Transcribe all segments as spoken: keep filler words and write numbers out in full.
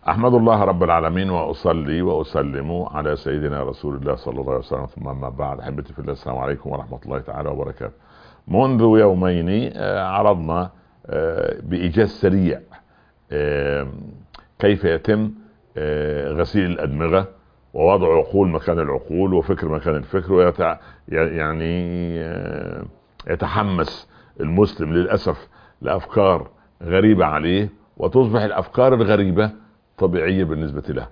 أحمد الله رب العالمين وأصلي وأسلم على سيدنا رسول الله صلى الله عليه وسلم، ثم أما بعد. أحبتي في الله، السلام عليكم ورحمة الله تعالى وبركاته. منذ يومين عرضنا بإيجاز سريع كيف يتم غسيل الأدمغة ووضع عقول مكان العقول وفكر مكان الفكر، ويتع... يعني يتحمس المسلم للأسف لأفكار غريبة عليه، وتصبح الأفكار الغريبة طبيعية بالنسبة له.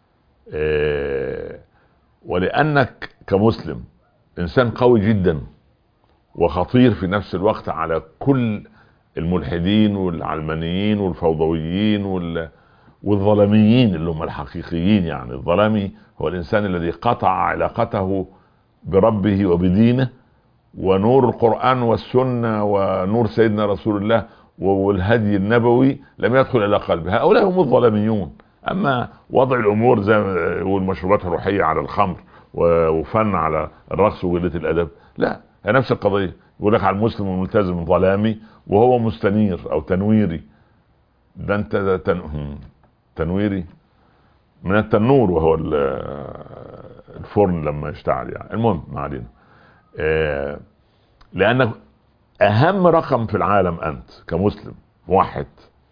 إيه ولأنك كمسلم إنسان قوي جدا وخطير في نفس الوقت على كل الملحدين والعلمانيين والفوضويين وال... والظلميين اللي هم الحقيقيين. يعني الظلمي هو الإنسان الذي قطع علاقته بربه وبدينه، ونور القرآن والسنة ونور سيدنا رسول الله والهدي النبوي لم يدخل إلى قلبه. هؤلاء هم الظلميون. أما وضع الأمور زي والمشروبات الروحية على الخمر وفن على الرقص وقلة الأدب، لا، هي نفس القضية. يقول لك على المسلم الملتزم ظلامي وهو مستنير أو تنويري. ده أنت تن... تنويري من التنور وهو الفرن لما يشتعل. يعني المهم ما علينا. آه لأنك أهم رقم في العالم أنت كمسلم موحد،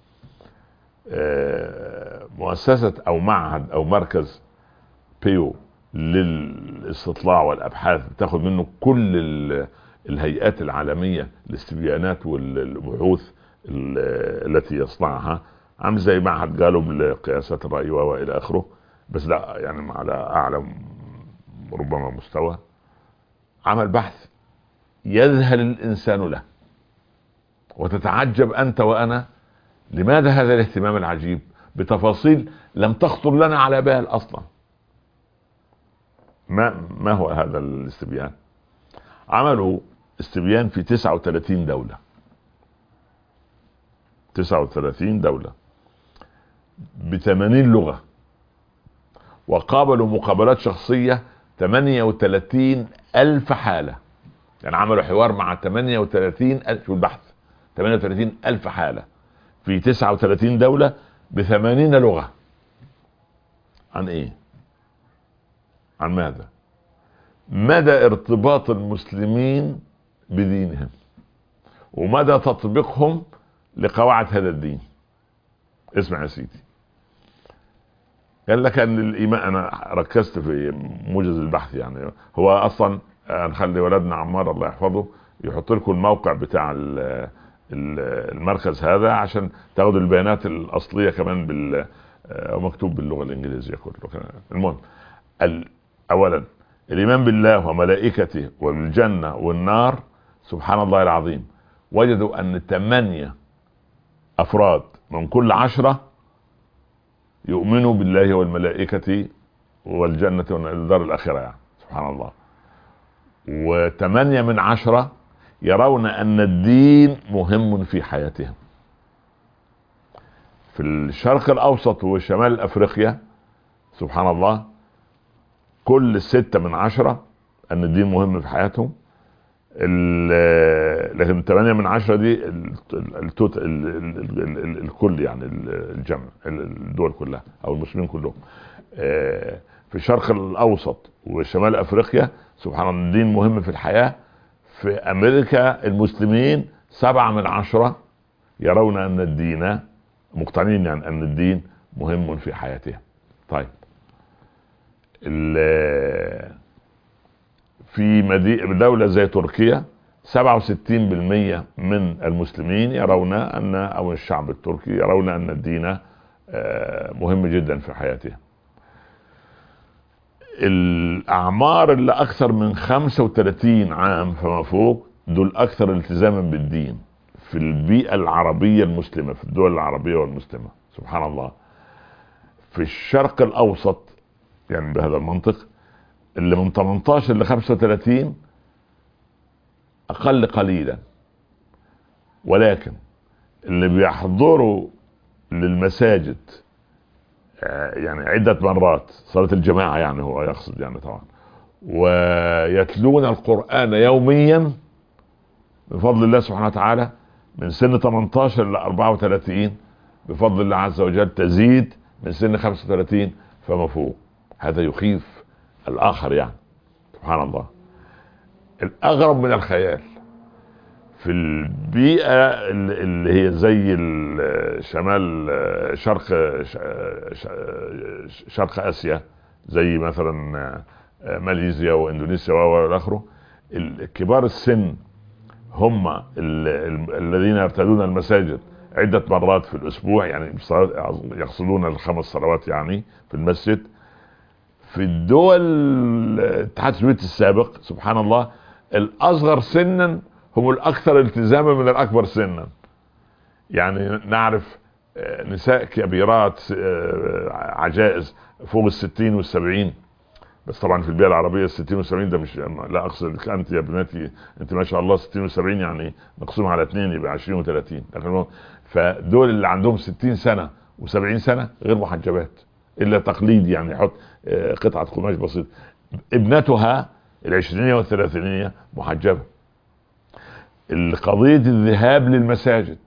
آه مؤسسة أو معهد أو مركز بيو للاستطلاع والأبحاث بتاخد منه كل الهيئات العالمية الاستبيانات والبحوث التي يصنعها، عامل زي معهد جالوب لقياسات الرأي وإلى آخره، بس لا يعني على أعلى ربما مستوى. عمل بحث يذهل الإنسان له، وتتعجب أنت وأنا لماذا هذا الاهتمام العجيب بتفاصيل لم تخطر لنا على بال أصلا. ما, ما هو هذا الاستبيان؟ عملوا استبيان في تسعة وثلاثين دولة، تسعة وثلاثين دولة بثمانين لغة، وقابلوا مقابلات شخصية ثمانية وثلاثين ألف حالة. يعني عملوا حوار مع ثمانية وثلاثين ألف في البحث، ثمانية وثلاثين ألف حالة في تسعة وثلاثين دولة بثمانين لغة. عن ايه؟ عن ماذا؟ مدى ارتباط المسلمين بدينهم ومدى تطبيقهم لقواعد هذا الدين. اسمع يا سيدي، قال لك ان الايمان، انا ركزت في موجز البحث، يعني هو اصلا نخلي ولدنا عمار الله يحفظه يحط لكم الموقع بتاع المركز هذا عشان تاخدوا البيانات الاصليه كمان بال مكتوب باللغه الانجليزيه كله. المهم، اولا الايمان بالله وملائكته والجنه والنار، سبحان الله العظيم، وجدوا ان ثمانية افراد من كل عشرة يؤمنوا بالله والملائكة والجنة والدار الآخرة. يعني سبحان الله. وثمانية من عشرة يرون أن الدين مهم في حياتهم. في الشرق الأوسط وشمال أفريقيا سبحان الله كل ستة من عشرة أن الدين مهم في حياتهم. لكن ثمانية من عشرة دي التوت الكل، يعني الجمع الدول كلها أو المسلمين كلهم. في الشرق الأوسط وشمال أفريقيا سبحان الله الدين مهم في الحياة. في أمريكا المسلمين سبعة من عشرة يرون أن الدين، مقتنعين يعني أن الدين مهم في حياتهم. طيب، في دولة زي تركيا سبعة وستين بالمئة من المسلمين يرون أن، أو الشعب التركي يرون أن الدين مهم جدا في حياتهم. الأعمار اللي أكثر من خمسة وثلاثين عام فما فوق دول أكثر التزاما بالدين في البيئة العربية المسلمة، في الدول العربية والمسلمة سبحان الله. في الشرق الأوسط يعني بهذا المنطق اللي من ثمانية عشر ل خمسة وثلاثين أقل قليلا، ولكن اللي بيحضروا للمساجد يعني عدة مرات صلاة الجماعة، يعني هو يقصد يعني طبعا، ويتلون القرآن يوميا بفضل الله سبحانه وتعالى من سن ثمانية عشر ل أربعة وثلاثين بفضل الله عز وجل تزيد من سن خمسة وثلاثين فما فوق. هذا يخيف الآخر يعني، سبحان الله. الأغرب من الخيال في البيئة اللي هي زي شمال شرق شرق آسيا، زي مثلا ماليزيا واندونيسيا واخره، كبار السن هم الذين يرتدون المساجد عدة مرات في الأسبوع، يعني يقصدون الخمس صلوات يعني في المسجد. في الدول الاتحاد السوفيتي السابق سبحان الله الأصغر سنا هم الأكثر التزاما من الأكبر سنا. يعني نعرف نساء كبيرات عجائز فوق الستين والسبعين، بس طبعا في البيئة العربية الستين والسبعين ده مش، لا أقصد أنت يا بناتي أنت ما شاء الله ستين وسبعين يعني نقسمها على اثنين يبقى عشرين وثلاثين. فدول اللي عندهم ستين سنة وسبعين سنة غير محجبات إلا تقليد، يعني يحط قطعة قماش بسيط. ابنتها العشرينية والثلاثينية محجبة. القضية الذهاب للمساجد،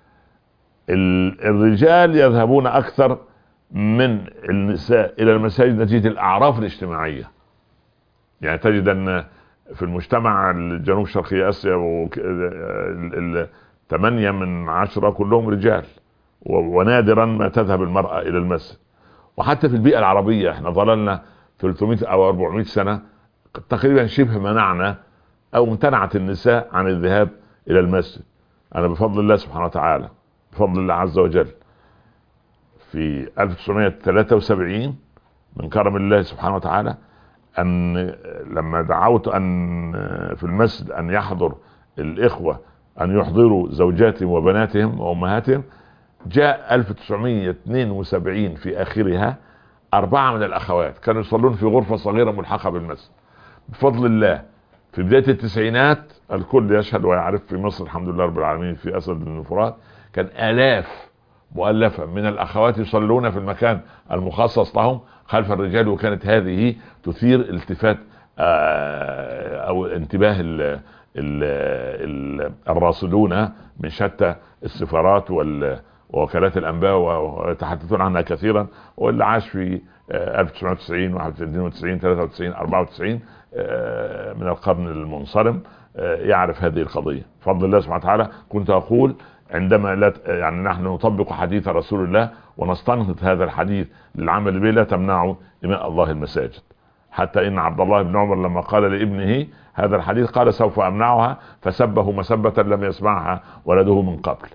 الرجال يذهبون أكثر من النساء إلى المساجد نتيجة الأعراف الاجتماعية. يعني تجد أن في المجتمع الجنوب شرقي آسيا ثمانية من عشرة كلهم رجال، ونادرا ما تذهب المرأة إلى المسجد. وحتى في البيئة العربية احنا ظللنا ثلاثمائة أو أربعمائة سنة تقريبا شبه منعنا أو امتنعت النساء عن الذهاب إلى المسجد. أنا بفضل الله سبحانه وتعالى، بفضل الله عز وجل، في ألف وتسعمائة وثلاثة وسبعين من كرم الله سبحانه وتعالى أن لما دعوت أن في المسجد أن يحضر الإخوة أن يحضروا زوجاتهم وبناتهم وأمهاتهم، جاء ألف وتسعمائة واثنين وسبعين في آخرها أربعة من الأخوات كانوا يصلون في غرفة صغيرة ملحقة بالمسجد. بفضل الله في بداية التسعينات الكل يشهد ويعرف في مصر الحمد لله رب العالمين في أسد بن الفرات كان آلاف مؤلفة من الأخوات يصلون في المكان المخصص لهم خلف الرجال، وكانت هذه تثير التفات أو انتباه ال ال ال الراصدون من شتى السفارات ووكالات الأنباء ويتحدثون عنها كثيرا. واللي عاش في ألف وتسعمائة وتسعين واحد وثلاثين وتسعين ثلاثة وتسعين أربعة وتسعين من القرن المنصرم يعرف هذه القضية بفضل الله سبحانه وتعالى. كنت أقول عندما لا يعني نحن نطبق حديث رسول الله ونستنهض هذا الحديث للعمل به لا تمنعوا إماء الله المساجد. حتى إن عبد الله بن عمر لما قال لابنه هذا الحديث قال سوف أمنعها، فسبه مسبة لم يسمعها ولده من قبل.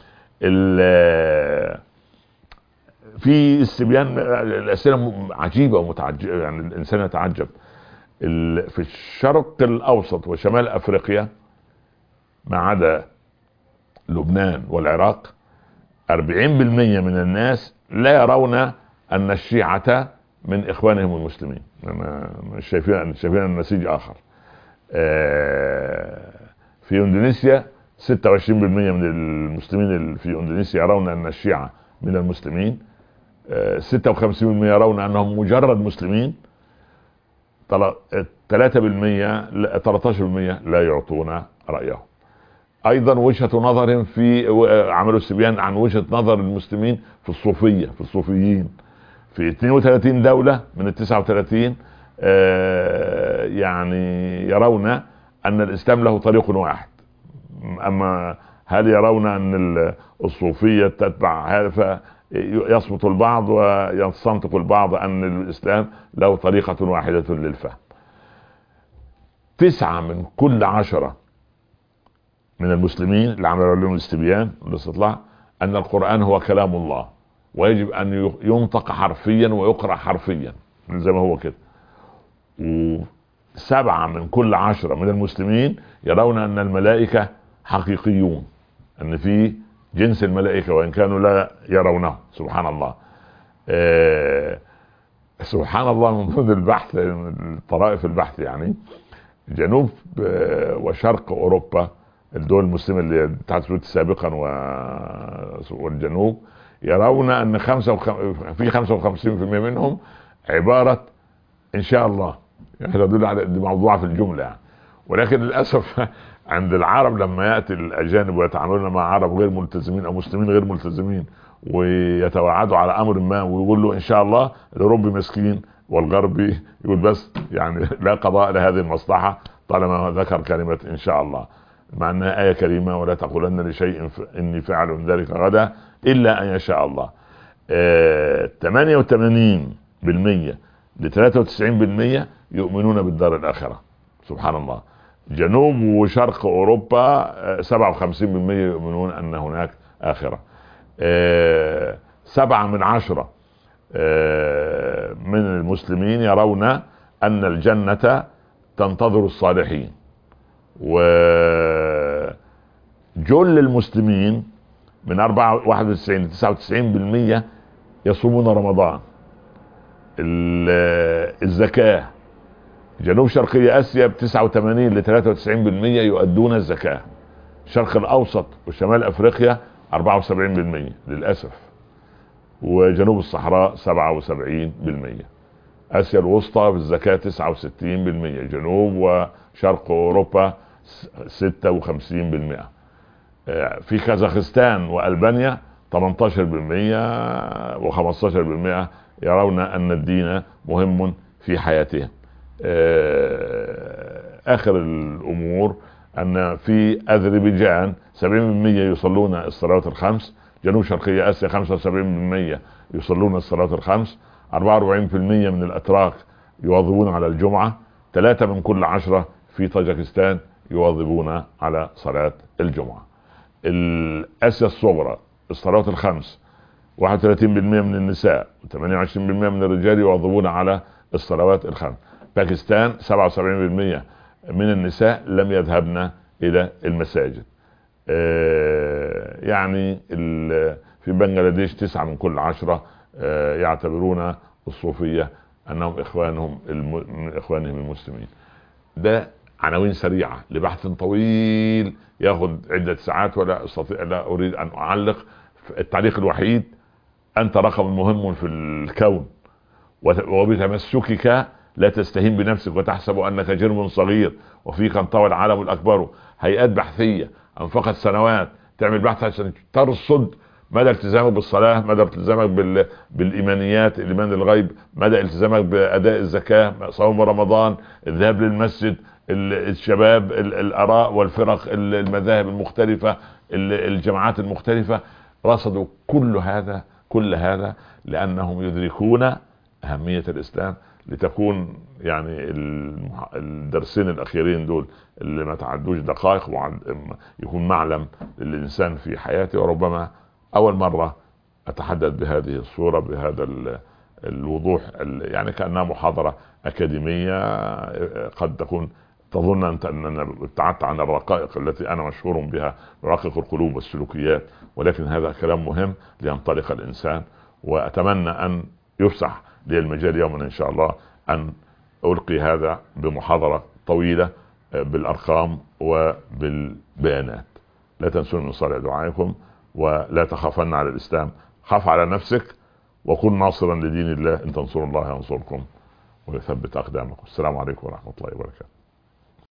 في السبيان الأسئلة عجيبة ومتعجبة، يعني الإنسان يتعجب. في الشرق الأوسط وشمال أفريقيا ما عدا لبنان والعراق أربعين بالمئة من الناس لا يرون أن الشيعة من إخوانهم المسلمين، مش شايفين شايفين النسيج آخر. في إندونيسيا ستة وعشرين بالمئة من المسلمين في إندونيسيا يرون أن الشيعة من المسلمين، ستة وخمسين بالمئة يرون أنهم مجرد مسلمين، ثلاثة بالمئة ثلاثة عشر بالمئة لا يعطون رأيهم. ايضا وجهة نظرهم في عملوا استبيان عن وجهة نظر المسلمين في الصوفية في الصوفيين في اثنين وثلاثين دولة من التسعة وثلاثين آه يعني يرون ان الاسلام له طريق واحد. اما هل يرون ان الصوفية تتبع هذا؟ فيصمت البعض ويستنطق البعض ان الاسلام له طريقة واحدة للفهم. تسعة من كل عشرة من المسلمين اللي عملوا لهم الاستبيان والاستطلاع ان القرآن هو كلام الله ويجب ان ينطق حرفيا ويقرأ حرفيا زي ما هو كده. وسبعة من كل عشرة من المسلمين يرون ان الملائكة حقيقيون، ان في جنس الملائكة وان كانوا لا يرونه. سبحان الله. آه سبحان الله. من ضمن البحث من طرائف البحث يعني جنوب وشرق اوروبا الدول المسلمة اللي الاتحاد السوفيتي سابقا والجنوب يرون ان خمسة وخ... في خمسة وخمسين بالمئة منهم عبارة ان شاء الله، يعني يدل على موضوع في الجملة يعني. ولكن للأسف عند العرب لما يأتي الأجانب ويتعاملون مع عرب غير ملتزمين أو مسلمين غير ملتزمين ويتوعدوا على امر ما ويقول له ان شاء الله، الاوروبي مسكين والغربي يقول بس يعني لا قضاء لهذه المصلحة طالما ذكر كلمة ان شاء الله، مع انها آية كريمة: ولا تقولن لشيء اني فاعل ذلك غدا الا ان يشاء الله. آه ثمانية وثمانين بالمئة ل ثلاثة وتسعين بالمئة يؤمنون بالدار الآخرة، سبحان الله. جنوب وشرق أوروبا سبعة وخمسين بالمئة يؤمنون أن هناك آخرة. آه سبعة من عشرة آه من المسلمين يرون أن الجنة تنتظر الصالحين. وجل المسلمين من أربعة واحد وتسعين ل تسعة وتسعين بالمئة يصومون رمضان. الزكاة، جنوب شرقية اسيا ب تسعة وثمانين ل ثلاثة وتسعين بالمئة يؤدون الزكاة. الشرق الاوسط وشمال افريقيا أربعة وسبعين بالمئة للاسف، وجنوب الصحراء سبعة وسبعين بالمئة. اسيا الوسطى في الزكاة تسعة وستين بالمئة، جنوب وشرق اوروبا ستة وخمسين بالمئة. في كازاخستان والبانيا ثمانية عشر بالمئة و15 بالمئة يرون ان الدين مهم في حياتهم. اخر الامور ان في اذربيجان سبعين بالمئة يصلون الصلوات الخمس، جنوب شرقية اسيا خمسة وسبعين بالمئة يصلون الصلوات الخمس، أربعة وأربعين بالمئة من الاتراك يواظبون على الجمعة، ثلاثة من كل عشرة في طاجكستان يواظبون على صلاة الجمعة. اسيا الصغرى الصلوات الخمس، واحد وثلاثين بالمئة من النساء وثمانية وعشرين بالمئة من الرجال يواظبون على الصلوات الخمس. باكستان سبعة وسبعين بالمئة من النساء لم يذهبن الى المساجد. يعني في بنغلاديش تسعة من كل عشرة يعتبرون الصوفية انهم اخوانهم من اخوانهم المسلمين. ده عناوين سريعة لبحث طويل ياخذ عدة ساعات، ولا استطيع لا اريد ان اعلق. التعليق الوحيد: انت رقم مهم في الكون، وبتمسكك لا تستهين بنفسك وتحسب انك جرم صغير وفيك انطوى العالم الاكبر. هيئات بحثية انفقت سنوات تعمل بحث عشان ترصد مدى التزامك بالصلاة، مدى التزامك بال... بالايمانيات، الايمان الغيب، مدى التزامك باداء الزكاة، صوم رمضان، الذهاب للمسجد، الشباب، الاراء والفرق، المذاهب المختلفة، الجماعات المختلفة. رصدوا كل هذا كل هذا لانهم يدركون اهمية الاسلام، لتكون يعني الدرسين الاخيرين دول اللي ما تعدوش دقائق يكون معلم للانسان في حياته. وربما اول مرة اتحدث بهذه الصورة بهذا الوضوح، يعني كأنها محاضرة اكاديمية. قد تكون تظن انت ان انا ابتعدت عن الرقائق التي انا مشهور بها، رقائق القلوب والسلوكيات، ولكن هذا كلام مهم لينطلق الانسان. واتمنى ان يفسح لي المجال يوما ان شاء الله ان القي هذا بمحاضرة طويلة بالارقام وبالبيانات. لا تنسون من صالح دعائكم، ولا تخافن على الاسلام، خاف على نفسك وكن ناصرا لدين الله. ان تنصروا الله ينصركم ويثبت اقدامكم. السلام عليكم ورحمة الله وبركاته.